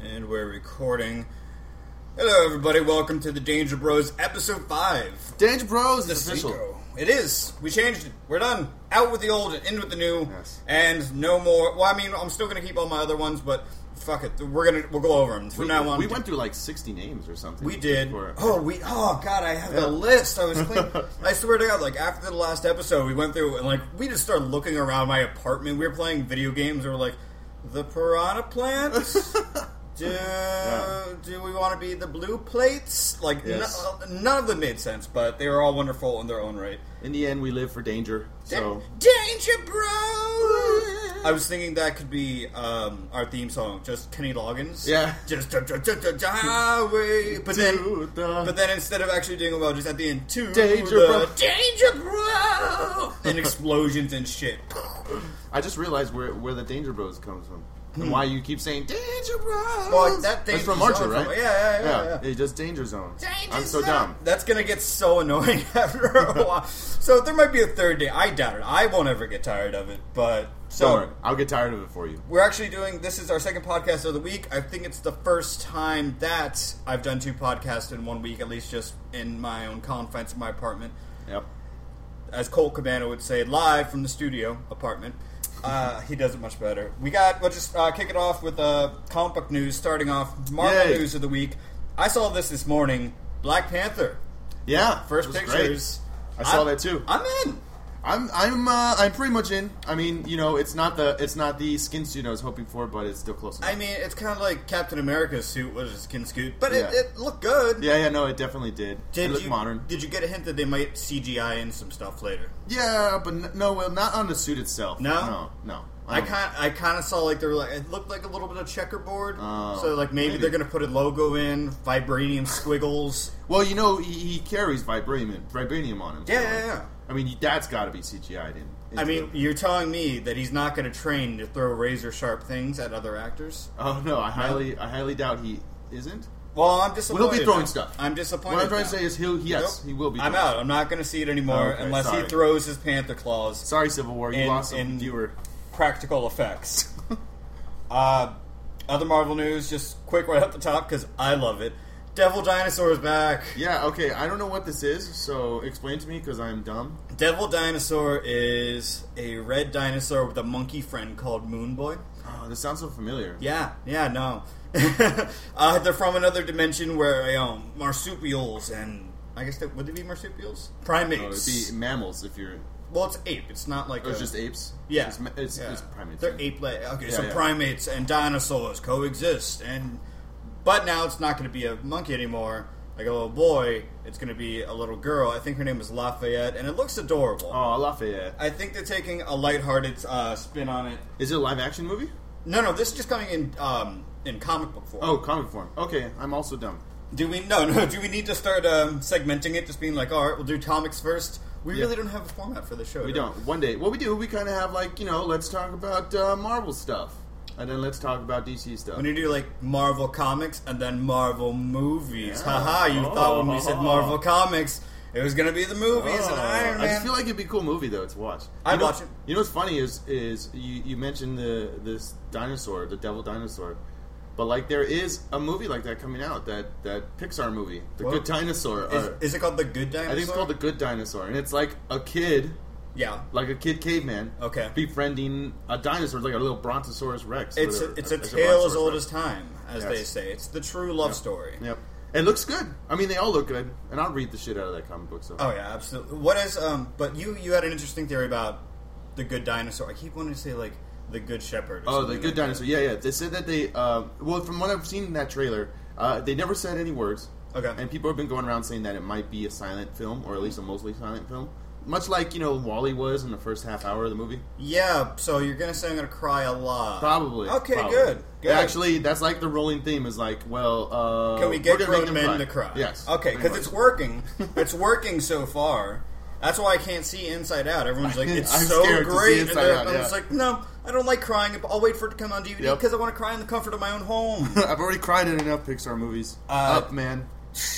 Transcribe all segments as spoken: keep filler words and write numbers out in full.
And we're recording. Hello, everybody. Welcome to the Danger Bros, episode five. Danger Bros is official. Cinco. It is. We changed it. We're done. Out with the old and in with the new. Yes. And no more. Well, I mean, I'm still going to keep all my other ones, but fuck it. We're gonna we'll go over them from we, now on. We went through like sixty names or something. We did. Before. Oh, we. Oh God, I have Yeah. the list. I was clean. I swear to God, like after the last episode, we went through and like we just started looking around my apartment. We were playing video games. We were like, the piranha plant. Do, Yeah. do we want to be the blue plates? Like, Yes. no, none of them made sense, but they were all wonderful in their own right. In the end, we live for danger. So Danger Bros! I was thinking that could be um, our theme song, just Kenny Loggins. Yeah. Just da, da, da, da, da, highway. But then, To the- but then instead of actually doing it well, just at the end, to Danger the Bro. Danger Bro! And explosions and shit. I just realized where where the Danger Bros comes from. And why you keep saying Danger Bros? Well, like that That's Danger from Archer, Zone right? from- yeah, yeah, yeah, yeah. It's just Danger Zone. Danger I'm so Zone. dumb. That's gonna get so annoying after a while. So there might be a third day. I doubt it. I won't ever get tired of it. But so Don't worry, I'll get tired of it for you. we're actually doing. This is our second podcast of the week. I think it's the first time that I've done two podcasts in one week, at least just in my own confines in my apartment. Yep. As Colt Cabana would say, live from the studio apartment. Uh, he does it much better. We got. We'll just uh, kick it off with uh, comic book news. Starting off, Marvel Yay. news of the week. I saw this this morning. Black Panther. Yeah. First it was pictures. great. I saw I'm- that too. I'm in. I'm I'm uh, I'm pretty much in. I mean, you know, it's not the it's not the skin suit I was hoping for, but it's still close enough. I mean, it's kind of like Captain America's suit was a skin scoot, but it, Yeah. it looked good. yeah, yeah, no, it definitely did. Did it looked you, modern. Did you get a hint that they might C G I in some stuff later? Yeah, but n- no, well, not on the suit itself. No? no, no. I don't- kind I kind of saw like they were like it looked like a little bit of checkerboard. Oh, so like maybe, maybe. they're gonna put a logo in, vibranium squiggles. Well, you know, he, he carries vibranium vibranium on him. Yeah, so, yeah, yeah. I mean, that's got to be C G I'd in. I into mean, it. you're telling me that he's not going to train to throw razor sharp things at other actors? oh no, I highly I highly doubt he isn't. Well, I'm disappointed. Well, he'll be throwing now. stuff. I'm disappointed. What I'm trying now. to say is he'll yes Nope. he will be. I'm throwing out. stuff. I'm not going to see it anymore Oh, okay, unless he sorry. throws his panther claws. Sorry, Civil War, you in- lost some in- viewer. Practical effects. uh, other Marvel news, just quick right up the top because I love it. Devil Dinosaur is back. Yeah, okay. I don't know what this is, so explain to me because I'm dumb. Devil Dinosaur is a red dinosaur with a monkey friend called Moon Boy. Oh, this sounds so familiar. Yeah, yeah, no. uh, they're from another dimension where you know, marsupials and I guess they, would they be marsupials? Primates. Oh, it'd be mammals if you're. Well, it's ape. It's not like Oh, it's a- just apes. Yeah, it's, ma- it's, yeah. it's primates. They're yeah. ape-like. Okay, Yeah, so yeah. primates and dinosaurs coexist, and but now it's not going to be a monkey anymore, like a little boy. It's going to be a little girl. I think her name is Lafayette, and it looks adorable. Oh, Lafayette. I think they're taking a lighthearted uh, spin on it. Is it a live action movie? No, no, this is just coming in um, in comic book form. Oh, comic form. Okay, I'm also dumb. Do we no no? Do we need to start um, segmenting it? Just being like, all right, we'll do comics first. We Yeah. really don't have a format for the show. We do don't. One day. What we do, we kind of have like, you know, let's talk about uh, Marvel stuff. And then let's talk about D C stuff. When you do like Marvel comics and then Marvel movies, Yeah. haha! You Oh. thought when we said Marvel comics, it was gonna be the movies Oh, and Iron I Man. just feel like it'd be a cool movie though to watch. I'd You know- watch it. You know what's funny is is you, you mentioned the this dinosaur, the devil dinosaur, but like there is a movie like that coming out, that that Pixar movie, The What? Good Dinosaur. is, or- is it called the Good Dinosaur? I think it's called The Good Dinosaur, and it's like a kid, Yeah. like a kid caveman, Okay. befriending a dinosaur, like a little Brontosaurus Rex. It's whatever. a, it's a It's tale as Brontosaurus old Rex. as time, as Yes. they say. It's the true love Yep. story. Yep. It looks good. I mean, they all look good, and I'll read the shit out of that comic book. So. Oh yeah, absolutely. What is um? But you you had an interesting theory about the Good Dinosaur. I keep wanting to say like the Good Shepherd. Or Oh, the something Good like Dinosaur. Yeah, yeah. They said that they. Uh, well, from what I've seen in that trailer, uh, they never said any words. Okay. And people have been going around saying that it might be a silent film, or at least a mostly silent film, much like you know Wall-E was in the first half hour of the movie. Yeah. So you're gonna say I'm gonna cry a lot. Probably. Okay. probably. Good. Good. Actually, that's like the rolling theme is like, well, uh, Can we we're get gonna make grown them men to cry? Yes. Okay, pretty because much. it's working. It's working so far. That's why I can't see Inside Out. Everyone's like, it's I'm so scared to see great. And Inside they're- Out, I'm yeah. just like, no, I don't like crying. I'll wait for it to come on D V D Yep. because I want to cry in the comfort of my own home. I've already cried in enough Pixar movies. Uh, Up, man.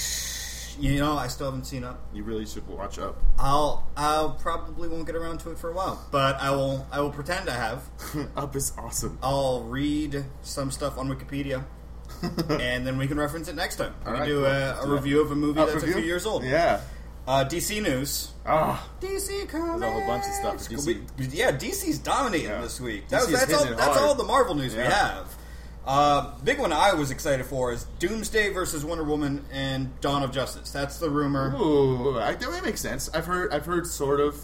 You know, I still haven't seen Up. You really should watch Up. I'll I'll probably won't get around to it for a while, but I will I will pretend I have. Up is awesome. I'll read some stuff on Wikipedia. and then we can reference it next time. We All can right, do cool. a, Let's a do review of a movie Uh, that's review? a few years old. Yeah. Uh, D C news. Ah, D C Comics. There's a whole bunch of stuff at D C. We- yeah, D C's dominating Yeah. this week. D That C was, is that's all. hitting it That's hard. all the Marvel news we Yeah. have. Uh, big one I was excited for is Doomsday versus Wonder Woman and Dawn of Justice. That's the rumor. Ooh, I, that makes sense. I've heard, I've heard sort of,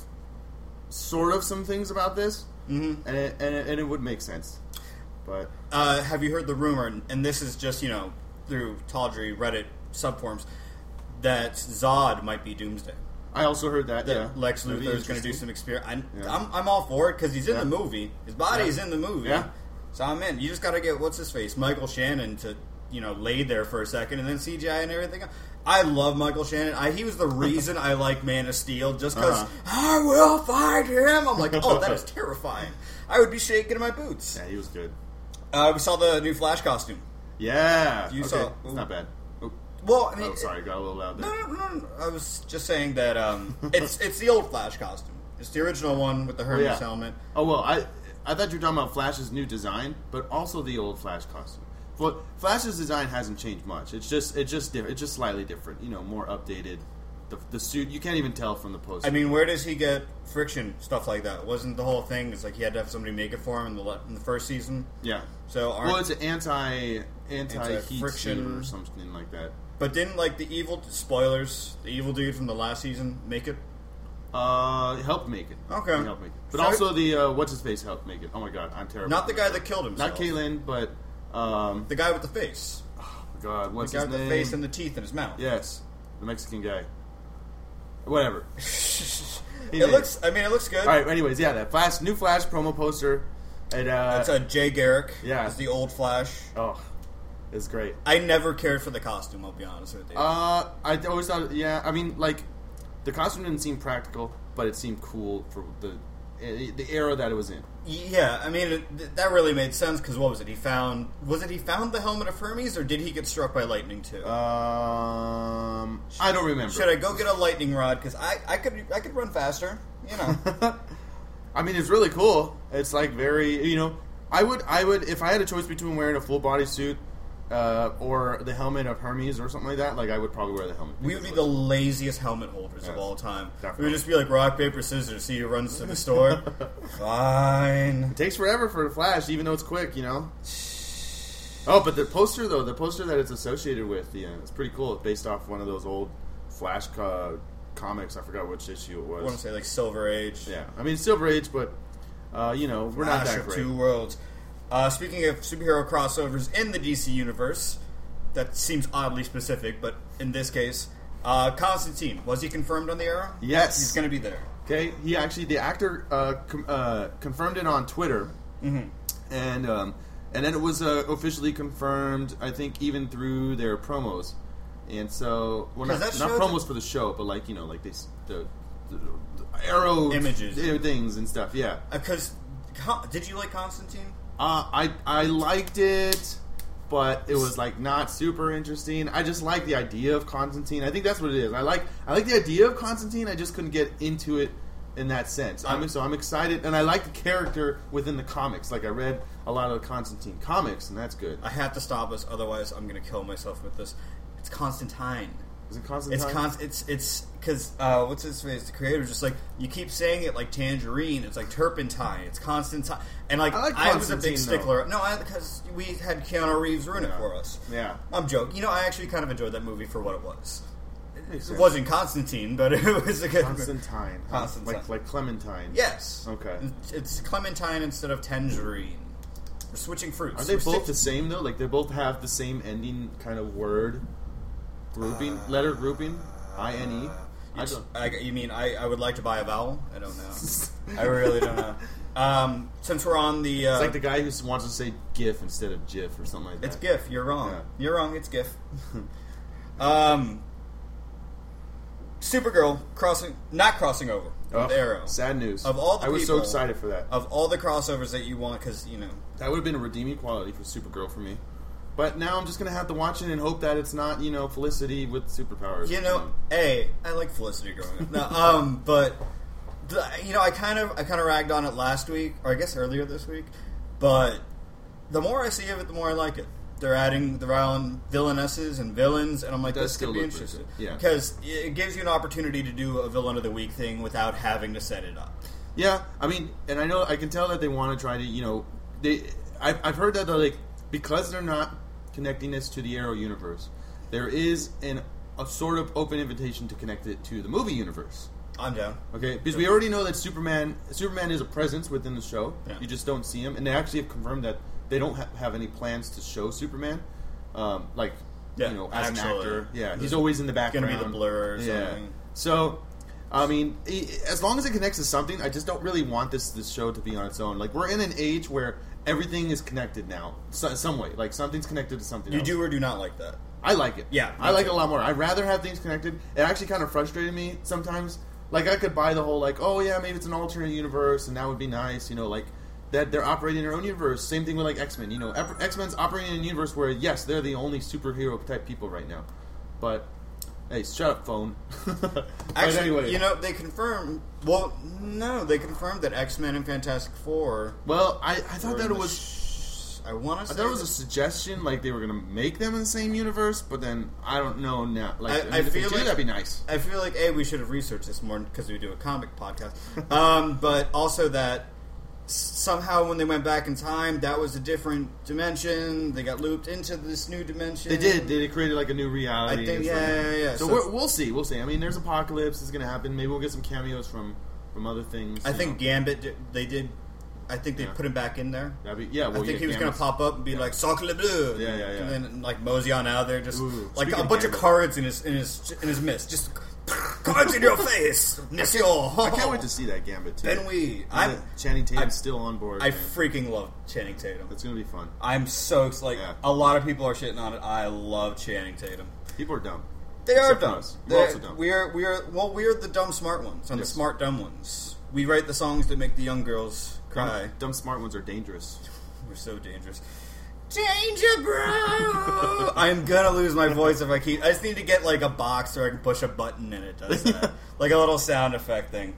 sort of some things about this, Mm-hmm. and it, and it, and it would make sense. But Uh, have you heard the rumor? And this is just you know through Tawdry Reddit subforums that Zod might be Doomsday. I also heard that. That Yeah, Lex That'd be Luthor is going to do interesting. some experiment. Yeah. I'm, I'm all for it because he's in Yeah. the movie. His body Yeah. is in the movie. Yeah. So I'm in. You just got to get what's his face, Michael Shannon, to you know lay there for a second, and then C G I and everything. I love Michael Shannon. I, he was the reason I like Man of Steel, just because Uh-huh. I will find him. I'm like, oh, that is terrifying. I would be shaking in my boots. Yeah, he was good. Uh, we saw the new Flash costume. Yeah, You okay. saw- It's not bad. Oh, Well, I mean, oh, sorry, got a little loud there. No, no, no, no. I was just saying that um, it's it's the old Flash costume. It's the original one with the Hermes yeah. helmet. Oh well, I I thought you were talking about Flash's new design, but also the old Flash costume. Well, Flash's design hasn't changed much. It's just it's just different. It's just slightly different. You know, more updated. The, the suit you can't even tell from the poster. I mean, where does he get friction stuff like that? Wasn't the whole thing? It's like he had to have somebody make it for him in the le- in the first season. yeah. So, aren't, Well, it's an anti anti heat Anti-friction. suit or something like that. but didn't like the evil spoilers? The evil dude from the last season make it. Uh, it helped make it. Okay. It helped make it. But So- also the uh, what's his face helped make it. Oh my god, I'm terrible. Not the guy that killed himself. Not Caitlyn, but um, The guy with the face. God, what's the guy his with name? the face and the teeth in his mouth. Yes, the Mexican guy. Whatever. He it made looks. I mean, it looks good. All right. Anyways, yeah, that Flash, new Flash promo poster. It, uh, It's a Jay Garrick. Yeah. It's the old Flash. oh, it's great. I never cared for the costume. I'll be honest with you. Uh, I always thought, yeah. I mean, like, the costume didn't seem practical, but it seemed cool for the the era that it was in. Yeah, I mean it, th- that really made sense because what was it? He found was it he found the helmet of Hermes or did he get struck by lightning too? Um, I don't remember. Should I go get a lightning rod? Because I, I could I could run faster. You know, I mean, it's really cool. It's like very, you know, I would, I would, if I had a choice between wearing a full body suit uh, or the helmet of Hermes or something like that, like I would probably wear the helmet. we would be the laziest helmet holders of Yes, all time. definitely. We would just be like rock paper scissors. See who runs to the store. Fine. It takes forever for the Flash, even though it's quick, you know. Oh, but the poster though, the poster that it's associated with, yeah, it's pretty cool. It's based off one of those old Flash co- comics. I forgot which issue it I want was. to say like Silver Age. Yeah, I mean Silver Age, but uh, you know we're not Flash that of great. Two Worlds. Uh, speaking of superhero crossovers in the D C universe, that seems oddly specific, but in this case, uh, Constantine, was he confirmed on the Arrow? Yes. He's going to be there. Okay, he actually the actor uh, com- uh, confirmed it on Twitter, Mm-hmm. and um, and then it was uh, officially confirmed. I think even through their promos, and so well, not, Because that not show promos for the show, but like you know, like they s- the, the, the Arrow Images. uh, things and stuff. Yeah, Because, uh, did you like Constantine? uh, I I liked it. But it was like not super interesting. I just like the idea of Constantine. I think that's what it is. I like I like the idea of Constantine. I just couldn't get into it in that sense. I'm, so I'm excited, and I like the character within the comics. Like I read a lot of the Constantine comics, and that's good. I have to stop us, otherwise I'm going to kill myself with this. It's Constantine. Is it Constantine? It's con- It's it's because uh, what's his face? The creator's just like you keep saying it like tangerine. It's like turpentine. It's Constantine. And like I like I was a big Constantine, stickler. No, I, because we had Keanu Reeves ruin it Yeah. for us. Yeah. I'm joking. You know, I actually kind of enjoyed that movie for what it was. Makes It sense. wasn't Constantine, but it was a good Constantine. huh? Constantine. Like like Clementine. Yes. Okay. It's Clementine instead of tangerine. We're switching fruits. Are they We're both stick- the same though? Like they both have the same ending kind of word grouping, Uh, letter grouping, I N E. I It's- don't. I, you mean I, I would like to buy a vowel? I don't know. I really don't know. Um, since we're on the, uh, It's like the guy who wants to say GIF instead of GIF or something like that. it's GIF. You're wrong. Yeah. You're wrong. It's GIF. um, Supergirl crossing, not crossing over Oh, with Arrow. sad news. Of all the I was so people- excited for that. Of all the crossovers that you want, because you know, That would have been a redeeming quality for Supergirl for me. But now I'm just gonna have to watch it and hope that it's not, you know, Felicity with superpowers. you know, a I like Felicity growing up. No, um, but the, you know, I kind of I kind of ragged on it last week, or I guess earlier this week. But the more I see of it, the more I like it. they're adding the villain villainesses and villains, and I'm like, Does this still could be look pretty interesting. good, yeah. Because it gives you an opportunity to do a villain of the week thing without having to set it up. Yeah, I mean, and I know I can tell that they want to try to, you know, they. I've, I've heard that they're like, because they're not connecting this to the Arrow universe, there is an a sort of open invitation to connect it to the movie universe. I'm down. Okay, because we already know that Superman Superman is a presence within the show. Yeah. You just don't see him, and they actually have confirmed that they don't ha- have any plans to show Superman, um, like Yeah, you know, as an actually, actor. Yeah, there's he's always in the background. Gonna be the blur or Yeah. something. So, I mean, i- as long as it connects to something, I just don't really want this this show to be on its own. Like, we're in an age where everything is connected now, so, some way. Like, something's connected to something You else. do or do not like that? I like it. Yeah, I me like too. it a lot more. I'd rather have things connected. It actually kind of frustrated me sometimes. Like, I could buy the whole, like, oh, yeah, maybe it's an alternate universe, and that would be nice, you know, like, that they're operating in their own universe. Same thing with, like, X-Men. You know, X-Men's operating in a universe where, yes, they're the only superhero-type people right now. But, hey, shut up, phone. But Actually, anyway. you know, they confirmed... Well, no, they confirmed that X-Men and Fantastic Four... Well, I, I thought were that in it the was... sh- I want to I say... thought it was a that- suggestion, like they were going to make them in the same universe, but then I don't know now. Like, I- I, mean, I if they feel do, like- that'd be nice. I feel like, A, we should have researched this more because we do a comic podcast. Um, but also that s- somehow when they went back in time, that was a different dimension. They got looped into this new dimension. They did. They created like a new reality. I think- and yeah, stuff. yeah, yeah. So, So- we're, we'll see. We'll see. I mean, there's Apocalypse. It's going to happen. Maybe we'll get some cameos from, from other things. I you think know. Gambit, did, they did... I think they Yeah. put him back in there. That'd be, yeah, well, I think yeah, he was going Gambit's- to pop up and be like "Sacre bleu," Yeah, yeah, yeah. and then like mosey on out there, just Ooh, like speaking a of bunch of Gambit. cards in his in his in his mist, just cards in your face, Monsieur. I can't wait to see that Gambit too. Then we, I'm, I'm, Channing Tatum's I'm- still on board. I man. freaking love Channing Tatum. It's going to be fun. I'm so ex- like Yeah. a lot of people are shitting on it. I love Channing Tatum. People are dumb. They are Except for dumb. us. We're They're- also dumb. We are we are well, we're the dumb smart ones and Yes. the smart dumb ones. We write the songs that make the young girls cry. Dumb, dumb smart ones are dangerous. We're so dangerous. Danger, bro! I'm gonna lose my voice if I keep. I just need to get like a box where I can push a button and it does that, like a little sound effect thing.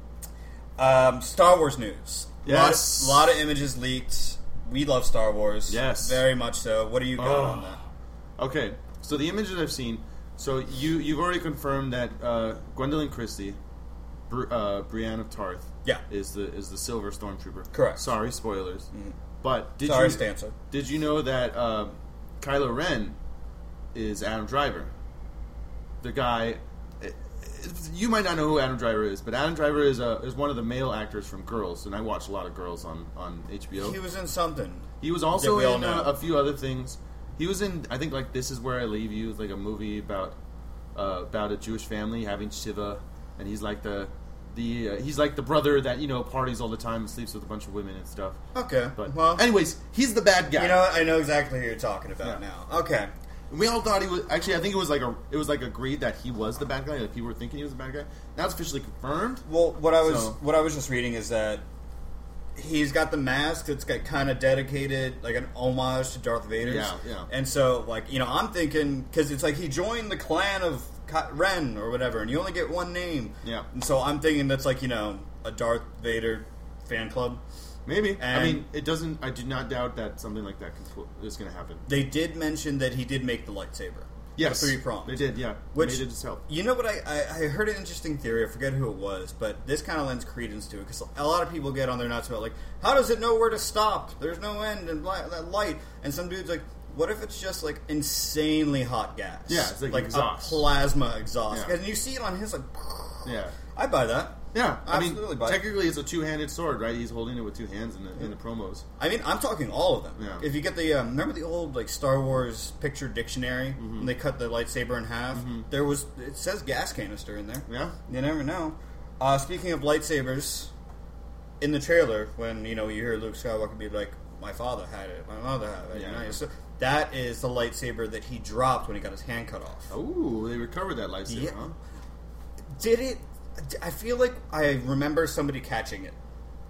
Um, Star Wars news. Yes. a lot, of, lot of images leaked. We love Star Wars. Yes. very much so. What do you got Oh. on that? Okay, so the images I've seen. So you you've already confirmed that uh, Gwendolyn Christie, Br- uh, Brienne of Tarth, Yeah. is the is the Silver Stormtrooper. Correct. Sorry, spoilers. Mhm. But did Sorry, you Stanza. did you know that uh, Kylo Ren is Adam Driver? The guy. it- it- You might not know who Adam Driver is, but Adam Driver is a, is one of the male actors from Girls, and I watch a lot of Girls on, on H B O. He was in something. He was also that we all in know. uh, a few other things. He was in, I think, like This Is Where I Leave You, like a movie about uh, about a Jewish family having shiva, and he's like the the uh, he's like the brother that you know parties all the time and sleeps with a bunch of women and stuff. Okay. But well, anyways, he's the bad guy. you know what? I know exactly who you're talking about Yeah. now. Okay. we all thought he was actually. I think it was like a it was like agreed that he was the bad guy. Like people were thinking he was the bad guy. Now it's officially confirmed. Well, what I was So- what I was just reading is that he's got the mask that's got kind of dedicated, like an homage to Darth Vader's. Yeah, yeah. And so, like, you know, I'm thinking because it's like he joined the clan of Ky- Ren or whatever, and you only get one name. Yeah. And so I'm thinking that's like, you know, a Darth Vader fan club. Maybe. I And- mean, it doesn't. I do not doubt that something like that can, is going to happen. They did mention that he did make the lightsaber. Yes, the three prongs. They did. Yeah, Which made it himself. You know what? I, I, I heard an interesting theory. I forget who it was, but this kind of lends credence to it because a lot of people get on their nuts about like, how does it know where to stop? There's no end and bla- that light. And some dude's like, what if it's just like insanely hot gas? Yeah, it's like exhaust. a plasma exhaust. Yeah. And you see it on his like, Yeah. I buy that. Yeah, I Absolutely, mean, but- technically it's a two-handed sword, right? He's holding it with two hands in the in the promos. I mean, I'm talking all of them. Yeah. If you get the um, remember the old like Star Wars picture dictionary, Mm-hmm. when they cut the lightsaber in half, there was it says gas canister in there. Yeah, You never know. Uh, speaking of lightsabers, in the trailer, when you know you hear Luke Skywalker be like, "My father had it, my mother had it," Yeah. you know, so that is the lightsaber that he dropped when he got his hand cut off. Oh, they recovered that lightsaber, Yeah. huh? Did it? I feel like I remember somebody catching it.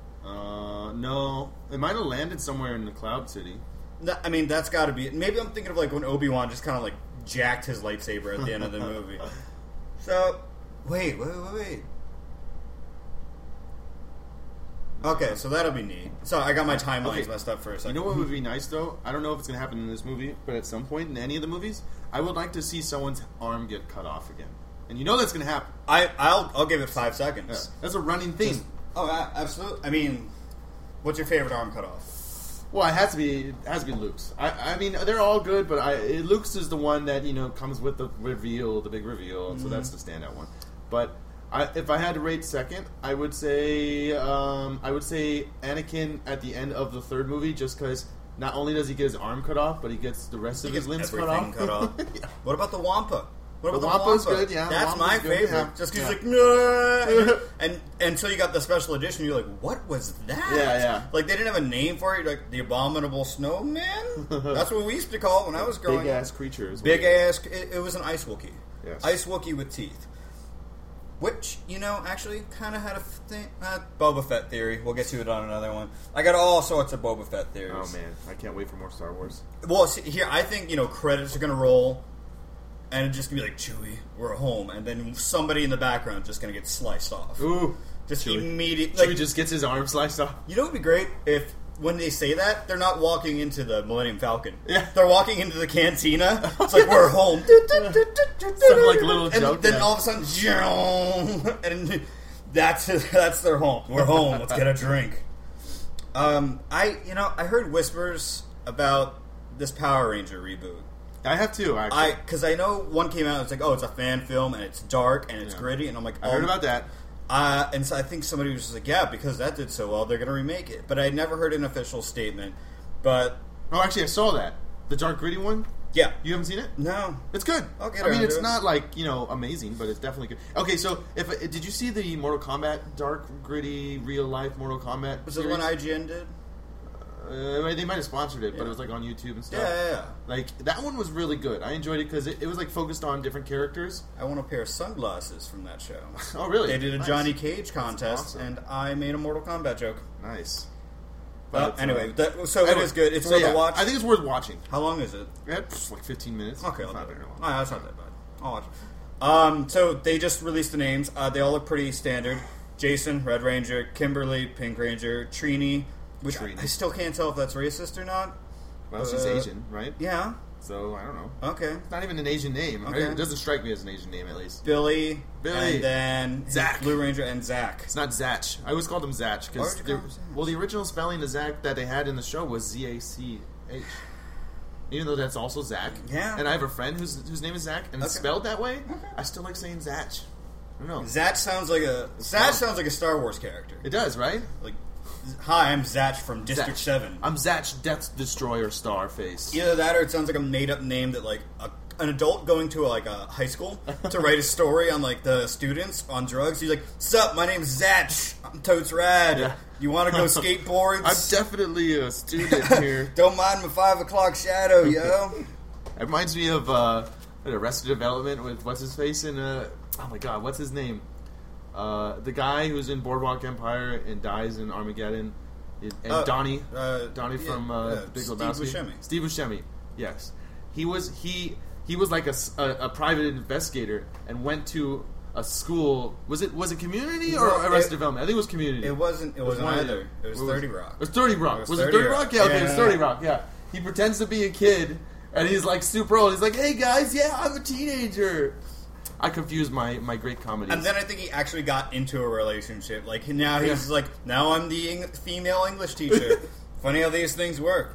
Uh, no, it might have landed somewhere in the Cloud City. No, I mean, that's got to be it. Maybe I'm thinking of like when Obi-Wan just kind of like jacked his lightsaber at the end of the movie. So, wait, wait, wait, wait. Okay, so that'll be neat. So I got my timelines Okay. messed up for a You second. know what would be nice though? I don't know if it's going to happen in this movie, but at some point in any of the movies, I would like to see someone's arm get cut off again. And you know that's going to happen. I I'll I'll give it five Yeah. seconds. That's a running thing. Just- oh, a- absolutely. I mean, what's your favorite arm cut off? Well, it has to be. It has to be Luke's. I, I mean, they're all good, but I, it, Luke's is the one that you know comes with the reveal, the big reveal. Mm-hmm. So that's the standout one. But I, if I had to rate second, I would say um, I would say Anakin at the end of the third movie, just because not only does he get his arm cut off, but he gets the rest of He his gets limbs cut everything off. cut off. Yeah. What about the Wampa? What The about Wampa's the Wampa? good, yeah, the That's Wampa's my good, favorite. yeah. Just because Yeah. he's like, no, and and until you got the special edition, you're like, what was that? Yeah, yeah. Like they didn't have a name for it. You're like the abominable snowman. That's what we used to call it when I was growing Big up. ass creatures. Big ass. It, it was an ice Wookiee. Yes. Ice Wookiee with teeth. Which, you know, actually kind of had a thing. Uh, Boba Fett theory. We'll get to it on another one. I got all sorts of Boba Fett theories. Oh man, I can't wait for more Star Wars. Well, see, here, I think, you know, credits are going to roll. And it's just going to be like, Chewie, we're home. And then somebody in the background is just going to get sliced off. Ooh, Just Chewie. immediately. Chewie Like, just gets his arm sliced off. you know what would be great? If when they say that, they're not walking into the Millennium Falcon. Yeah. They're walking into the cantina. It's like, we're home. Some like little and joke. then yeah. all of a sudden, zoom, and that's that's their home. We're home. Let's get a drink. Um, I you know I heard whispers about this Power Ranger reboot. I have two. Actually. I because I know one came out. It's like, oh, it's a fan film and it's dark and it's Yeah. gritty, and I'm like, I heard oh. about that. Uh, and so I think somebody was just like, yeah, because that did so well, they're going to remake it. But I never heard an official statement. But Oh, actually, I saw that. The dark gritty one. yeah, You haven't seen it? no, It's good. I'll get I mean, around it's to it. not like you know amazing, but it's definitely good. Okay, so if did you see the Mortal Kombat dark gritty real life Mortal Kombat? was it the series? one I G N did? Uh, they might have sponsored it, but Yeah. it was like on YouTube and stuff. Yeah, yeah, yeah. Like that one was really good. I enjoyed it because it, it was like focused on different characters. I want a pair of sunglasses from that show. Oh, really? They did a Nice. Johnny Cage contest, awesome. and I made a Mortal Kombat joke. Nice. But But, anyway, uh, that, so anyway, it is good. It's so worth yeah, a watch. I think it's worth watching. How long is it? Yeah, pff, like fifteen minutes. Okay, It's I'll not do it. very long. Oh, that's not that bad. I'll watch it. Um, so they just released the names. Uh, they all look pretty standard. Jason, Red Ranger. Kimberly, Pink Ranger. Trini, which I, Trini. I still can't tell if that's racist or not. Well, she's Uh, Asian, right? Yeah. So I don't know. Okay. It's not even an Asian name. Okay. It doesn't strike me as an Asian name, at least. Billy. Billy. And then Zach. Blue Ranger and Zach. It's not Zach. I always called him Zach Why because would you call him Zach? well, the original spelling of Zach that they had in the show was Z A C H. Even though that's also Zach. Yeah. And I have a friend whose whose name is Zach, and it's Okay. spelled that way. I still like saying Zach. I don't know. Zach sounds like a Zach sounds like a Star Wars character. It does, right? Like, hi, I'm Zach from District Zach. Seven. I'm Zach Death Destroyer Starface. Either that, or it sounds like a made-up name that like a, an adult going to a, like a high school to write a story on like the students on drugs. He's like, "Sup, my name's Zach. I'm totes rad. Yeah. You want to go skateboards? I'm definitely a student here. Don't mind my five o'clock shadow, yo." It reminds me of uh, Arrested Development with what's his face in uh, oh my god, what's his name? Uh, the guy who's in Boardwalk Empire and dies in Armageddon, and Uh, Donnie, uh, Donnie yeah, from uh, yeah, Big Steve Lebowski. Buscemi. Steve Buscemi, yes, he was he he was like a, s- a- a private investigator and went to a school. Was it was it Community or No, Arrested it- Development? I think it was Community. It wasn't. It, was wasn't one of either. the- It was what Thirty Rock. It was thirty Rock. It was was, it thirty thirty Rock. Rock? Yeah, okay, it was Yeah. thirty Rock. Yeah, he pretends to be a kid, and he's like super old. He's like, "Hey guys, yeah, I'm a teenager." I confused my my great comedies. And then I think he actually got into a relationship. Like now he's Yeah. like, now I'm the Eng- female English teacher. Funny how these things work.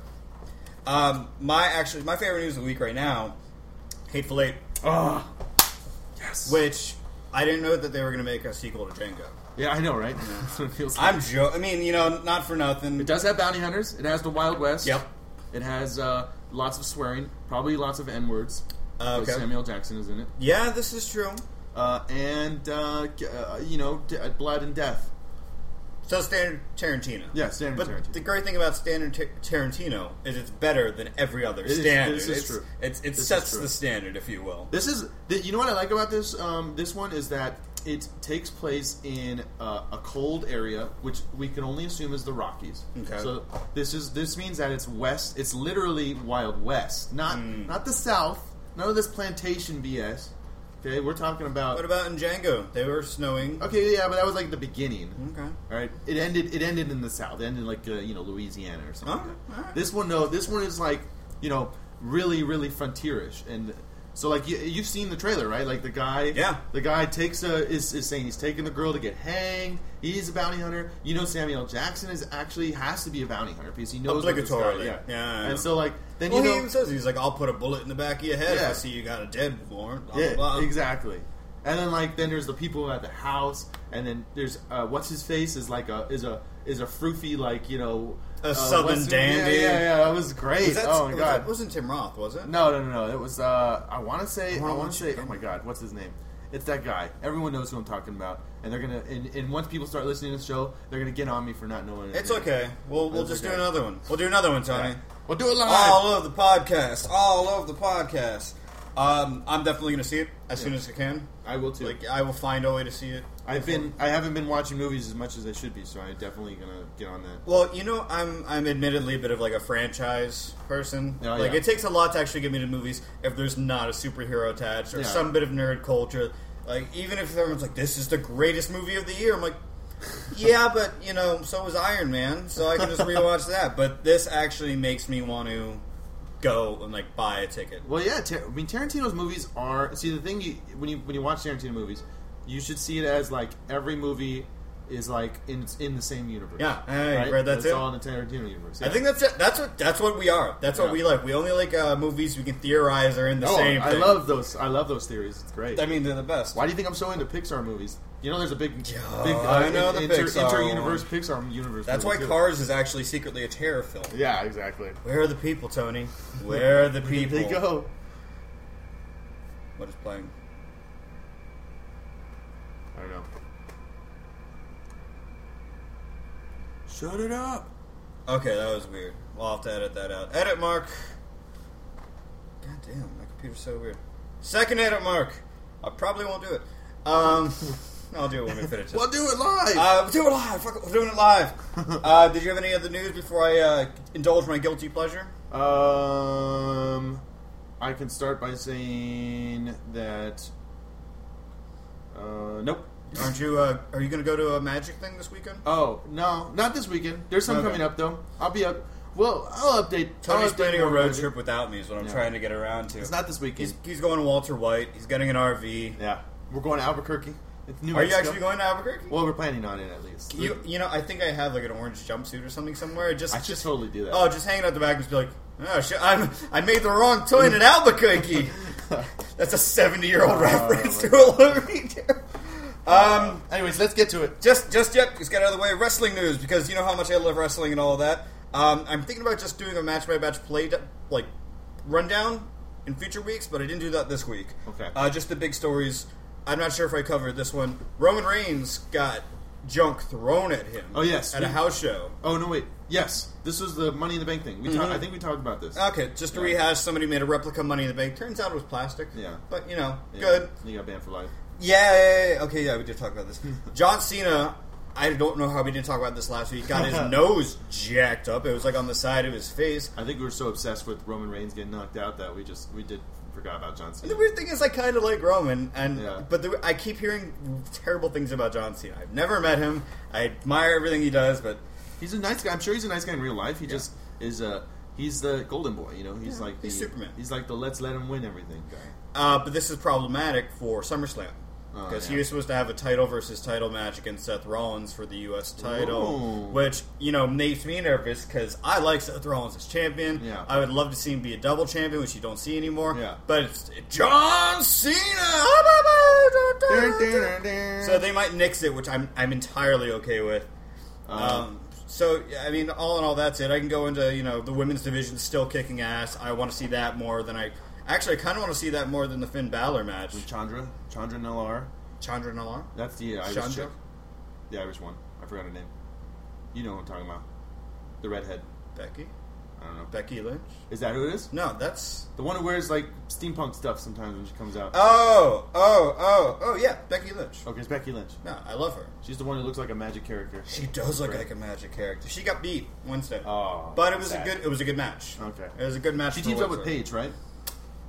Um, my actually my favorite news of the week right now, Hateful Eight, oh, yes. which I didn't know that they were going to make a sequel to Django. Yeah, I know, right? That's what it feels like. I'm jo- I mean, you know, not for nothing. It does have bounty hunters. It has the Wild West. Yep. It has uh, lots of swearing, probably lots of N words. Uh, okay. Samuel Jackson is in it, Yeah, this is true. uh, and uh, g- uh, you know, d- uh, blood and death. So standard Tarantino. Yeah, standard But Tarantino. the great thing about standard Tar- Tarantino is it's better than every other It is- standard. this is it's, true. It's, it This is sets true. the standard, if you will. This is, the, you know what I like about this um, this one is that it takes place in uh, a cold area, which we can only assume is the Rockies. Okay. So this is this means that it's west. It's literally Wild West, not Mm. not the South. None of this plantation B S. Okay, we're talking about. What about in Django? They were snowing. Okay, yeah, but that was like the beginning. Okay. All right, it ended. It ended in the South. It ended in like uh, you know Louisiana or something. Okay, Like that. all right. This one, no. This one is like you know really, really frontierish, and so like you, you've seen the trailer, right? Like the guy, Yeah. the guy takes a is, is saying he's taking the girl to get hanged. He's a bounty hunter. You know, Samuel L. Jackson is actually has to be a bounty hunter because he knows what this guy- Obligatorily. Yeah, Yeah, yeah. And so like then Well, you he know, even says, he's like, I'll put a bullet in the back of your head if Yeah. I see you got a dead warrant. Blah, yeah, blah, blah. exactly. And then like then there's the people at the house, and then there's uh, what's his face is like a is a is a froofy like you know A uh, Southern Western- dandy. Yeah, yeah, yeah, that was great. Was that, oh my was god, That wasn't Tim Roth, was it? no, no, no, no. It was uh, I want to say I wanna want watch to it say oh again. my god, what's his name? It's that guy. Everyone knows who I'm talking about, and they're gonna and, and once people start listening to the show, they're gonna get on me for not knowing. his It's name. okay. We'll we'll It's just okay. do another one. We'll do another one, Tony. Yeah. We'll do it live. All over the podcast. All over the podcast. Um, I'm definitely going to see it as soon Yeah. as I can. I will too. Like, I will find a way to see it. I've been I haven't been watching movies as much as I should be, so I'm definitely gonna get on that. Well, you know, I'm I'm admittedly a bit of like a franchise person. Oh, like yeah. it takes a lot to actually get me to movies if there's not a superhero attached or Yeah. some bit of nerd culture. Like even if everyone's like, "This is the greatest movie of the year," I'm like, "Yeah, but you know, so was Iron Man, so I can just rewatch that." But this actually makes me want to go and like buy a ticket. Well, yeah. Tar- I mean, Tarantino's movies are. See, the thing you when you when you watch Tarantino movies, you should see it as like every movie is like in in the same universe. Yeah, I right? read that it's too. all in the Tarantino universe. I yeah. think that's it. That's what that's what we are. That's what Yeah. we like. We only like uh, movies we can theorize are in the oh, same. I thing. love those. I love those theories. It's great. I mean, they're the best. Why do you think I'm so into Pixar movies? You know, there's a big, Yeah, big uh, I know the inter, Pixar inter-universe one. Pixar universe. That's why movie, too. Cars is actually secretly a terror film. Yeah, exactly. Where are the people, Tony? Where are the Where people? did they go? What is playing? I don't know. Shut it up. Okay, that was weird. We'll have to edit that out. Edit mark. God damn, my computer's so weird. Second edit mark. I probably won't do it. Um, I'll do it when we finish this. We'll do it live. Uh, we'll do it live. Fuck it, we're doing it live. Uh, did you have any other news before I uh, indulge my guilty pleasure? Um, I can start by saying that. Uh, nope. Aren't you? Uh, are you going to go to a magic thing this weekend? Oh no, not this weekend. There's some Okay. coming up though. I'll be up. Well, I'll update. Tony's I'll update planning a more road about it. trip without me, is what I'm Yeah. trying to get around to. It's not this weekend. He's, he's going to Walter White. He's getting an R V. Yeah, we're going to Albuquerque. It's New Are you Mexico. actually going to Albuquerque? Well, we're planning on it at least. You, you know, I think I have like an orange jumpsuit or something somewhere. Just, I should just totally do that. Oh, just hanging out the back and just be like, oh shit, I'm, I made the wrong turn in Albuquerque. That's a seventy-year-old Oh, reference my to a Louis. Um, Anyways, let's get to it. just, just yet, just get out of the way. Wrestling news, because you know how much I love wrestling and all of that. Um, I'm thinking about just doing a match by match play, like rundown in future weeks, but I didn't do that this week. Okay. Uh, just the big stories. I'm not sure if I covered this one. Roman Reigns got junk thrown at him. Oh, yes. at a house show. Oh no, wait. Yes, this was the Money in the Bank thing. We talked. Mhm. I think we talked about this. Okay, just to Yeah. rehash, somebody made a replica Money in the Bank. Turns out it was plastic. Yeah. But, you know, Yeah, good. You got banned for life. Yeah, yeah, yeah. Okay, yeah, we did talk about this. John Cena, I don't know how we didn't talk about this last week, got his nose jacked up. It was like on the side of his face. I think we were so obsessed with Roman Reigns getting knocked out that we just we did forgot about John And Cena. the weird thing is, I kind of like Roman, and Yeah. but the, I keep hearing terrible things about John Cena. I've never met him. I admire everything he does, but He's a nice guy. I'm sure he's a nice guy in real life. He Yeah. just is a he's the golden boy. You know, he's Yeah, like he's the, Superman. He's like the let's let him win everything guy. uh, but this is problematic for SummerSlam. Oh, Because yeah. he was supposed to have a title versus title match against Seth Rollins for the U S title, Ooh. which, you know, makes me nervous because I like Seth Rollins as champion. Yeah. I would love to see him be a double champion, which you don't see anymore. Yeah. But it's John Cena! So they might nix it, which I'm I'm entirely okay with. Um, Um, so, yeah, I mean, all in all, that's it. I can go into, you know, the women's division still kicking ass. I want to see that more than I... Actually, I kind of want to see that more than the Finn Balor match. with Chandra, Chandra Nellar. Chandra Nalar? That's the Irish Chandra? chick. The Irish one. I forgot her name. You know what I'm talking about. The redhead. Becky? I don't know. Becky Lynch? Is that who it is? No, that's... The one who wears like steampunk stuff sometimes when she comes out. Oh, oh, oh, oh, yeah, Becky Lynch. Okay, it's Becky Lynch. No, I love her. She's the one who looks like a magic character. She does look Right. like a magic character. She got beat Wednesday. Oh, but it was sad. a good it was a good match. Okay. It was a good match. She for teams what up with it's worth. Paige, right?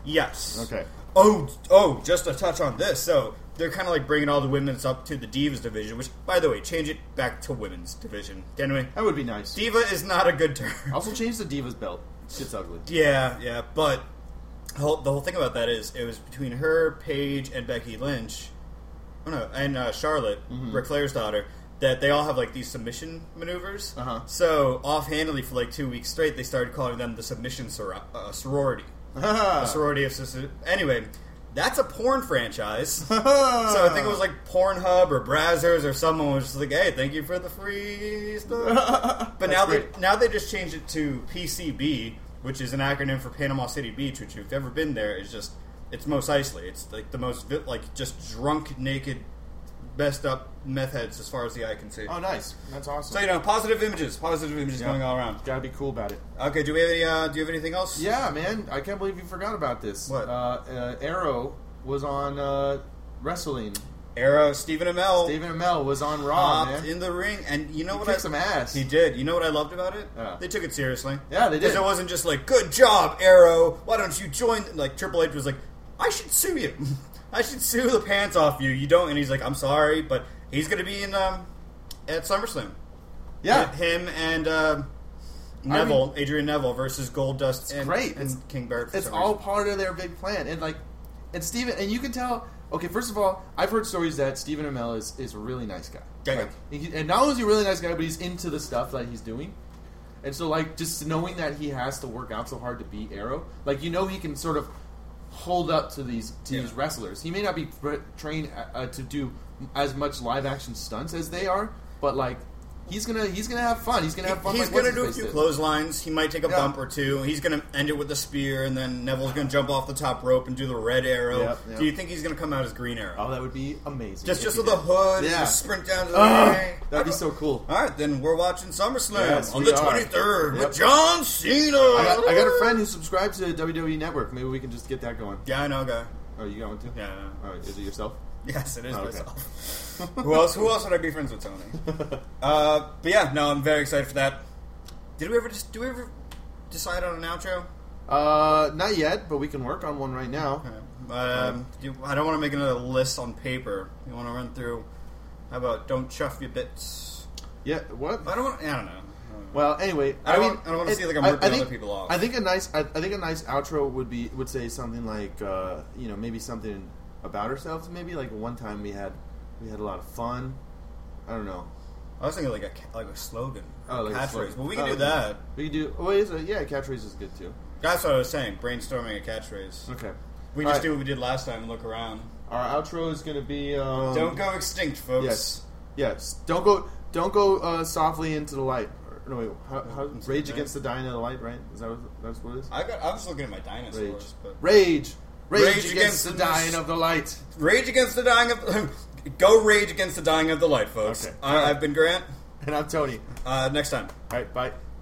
Yes. Okay. Oh, oh, just a touch on this. So they're kind of like bringing all the women's up to the Divas division, which, by the way, change it back to women's division. Can we? That would be nice. Diva is not a good term. Also, change the Divas belt. Shit's ugly. Yeah, yeah, but the whole, the whole thing about that is it was between her, Paige, and Becky Lynch, oh no, and uh, Charlotte, mm-hmm. Ric Flair's daughter, that they all have like these submission maneuvers. Uh-huh. So offhandedly for like two weeks straight, they started calling them the submission sor- uh, sorority. The sorority of sisters. Anyway, that's a porn franchise. So I think it was like Pornhub or Brazzers or someone was just like, "Hey, thank you for the free stuff." But now great. they now they just changed it to P C B, which is an acronym for Panama City Beach. Which, if you've ever been there, is just it's Mos Eisley. It's like the most vi- like just drunk, naked, messed up meth heads as far as the eye can see. Oh, nice. That's awesome. So you know, positive images, positive images Yeah. going all around. Gotta be cool about it. Okay, do we have any? Uh, do you have anything else? Yeah, man. I can't believe you forgot about this. What? Uh, uh, Arrow was on uh, wrestling. Arrow, Stephen Amell. Stephen Amell was on Raw, hopped man. in the ring, and you know He what? kicked I, some ass. He did. You know what I loved about it? Yeah. They took it seriously. Yeah, they did. Because it wasn't just like, "Good job, Arrow. Why don't you join?" Like Triple H was like, "I should sue you. I should sue the pants off you. You don't." And he's like, "I'm sorry, but he's going to be in um, at SummerSlam." Yeah. him and uh, Neville, I mean, Adrian Neville versus Goldust and, great. and It's, King Barrett. For it's some all reason. part of their big plan, and like, and Steven, and you can tell. Okay, first of all, I've heard stories that Stephen Amell is, is a really nice guy. Yeah, like, he, and not only is he a really nice guy, but he's into the stuff that he's doing. And so, like, just knowing that he has to work out so hard to beat Arrow, like, you know, he can sort of hold up to these to Yeah. these wrestlers. He may not be tra- trained uh, to do as much live action stunts as they are, but like, he's gonna he's gonna have fun. He's gonna have fun. He's like gonna do a what's-his-face few did. clotheslines. He might take a Yeah. bump or two. He's gonna end it with the spear, and then Neville's gonna jump off the top rope and do the red arrow. Yep, yep. Do you think he's gonna come out as Green Arrow? Oh, that would be amazing. just if just he with the did. hood, and Yeah. just sprint down to the Ugh, ring. that'd be so cool. All right, then we're watching SummerSlam Yes, on we the are. twenty-third Yep. with John Cena. I got, I got a friend who subscribes to W W E Network. Maybe we can just get that going. Yeah, I know, guy. Oh, you got one too? Yeah. I know. All right, is it yourself? Yes, it is Oh, okay. myself. who else? Who else would I be friends with, Tony? uh, but yeah, no, I'm very excited for that. Did we ever just? Do we ever decide on an outro? Uh, not yet, but we can work on one right now. Okay. Um, you, I don't want to make another list on paper. You want to run through? How about don't chuff your bits? Yeah, what? I don't. Want, I don't know. Well, anyway, I I, don't mean, want- I don't wanna it- see like I'm I- ripping I think, other people off. I think a nice, I, I think a nice outro would be would say something like, uh, you know, maybe something about ourselves. Maybe like one time we had we had a lot of fun. I don't know. I was thinking like a ca- like a slogan, Oh, like a catchphrase. slogan. Well, we can Oh, do okay. that. We could do. Oh, is it? Yeah, catchphrase is good too. That's what I was saying. Brainstorming a catchphrase. Okay. We All just right. do what we did last time and look around. Our outro is going to be. Um, Don't go extinct, folks. Yes. Yes. Don't go. Don't go uh, softly into the light. Or, no wait. How, how, Into rage the against the dying of the light. Right? Is that what, that's what it is? I got. I was looking at my dinosaurs, Rage. but Rage. Rage, Rage against, against the the dying mis- of the light. rage against the dying of. Go rage against the dying of the light, folks. Okay. I, I've been Grant. And I'm Tony. Uh, next time. All right. Bye.